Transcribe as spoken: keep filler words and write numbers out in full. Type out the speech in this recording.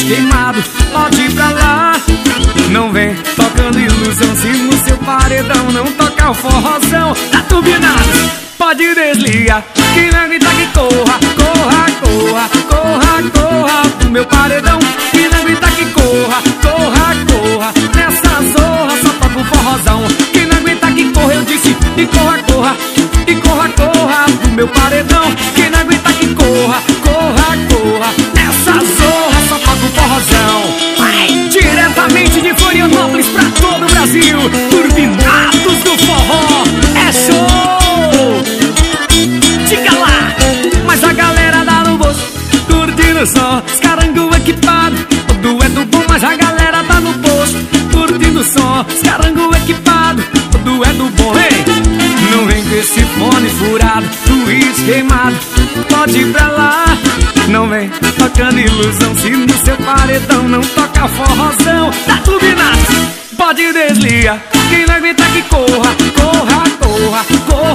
queimado, pode ir pra lá. Não vem tocando ilusão, se no seu paredão não tocar o forrozão. Tá turbinado, pode desligar, quem não aguenta que corra, corra, corra, corra, corra pro meu paredão. Quem não aguenta que corra, corra, corra, nessa zorra só toca o forrozão. Quem não aguenta que corra, eu disse, e corra, corra, e corra, corra pro meu paredão. Quem não aguenta que corra, corra, corra, nessa zorra só toca o forrozão. Vai diretamente de Florianópolis pra todo o Brasil, Turbinados do Forró, é show! Diga lá, mas a galera dá no bolso, curtindo só, os carangu equipado. O dueto bom, mas a galera tá no posto, curtindo só, os carangu equipado. O dueto bom, ei! Não vem com esse fone furado, Luiz queimado, pode ir pra lá. Não vem tocando ilusão, se no seu paredão não toca forrozão. Tá turbinado, pode desligar, quem não aguenta que corra, corra, corra, corra